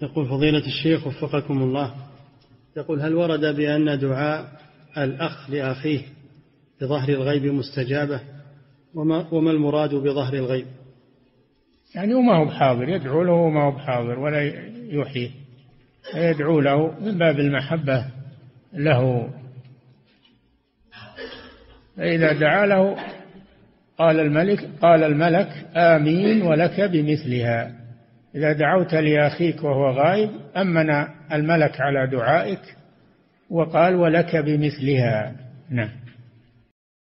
يقول فضيلة الشيخ وفقكم الله، يقول هل ورد بأن دعاء الأخ لأخيه بظهر الغيب مستجابة؟ وما المراد بظهر الغيب؟ يعني وما هو بحاضر، يدعو له وما هو بحاضر ولا يحيي، يدعو له من باب المحبة له. فإذا دعا له قال الملك آمين ولك بمثلها. إذا دعوت لأخيك وهو غائب أمن الملك على دعائك وقال ولك بمثلها. نعم.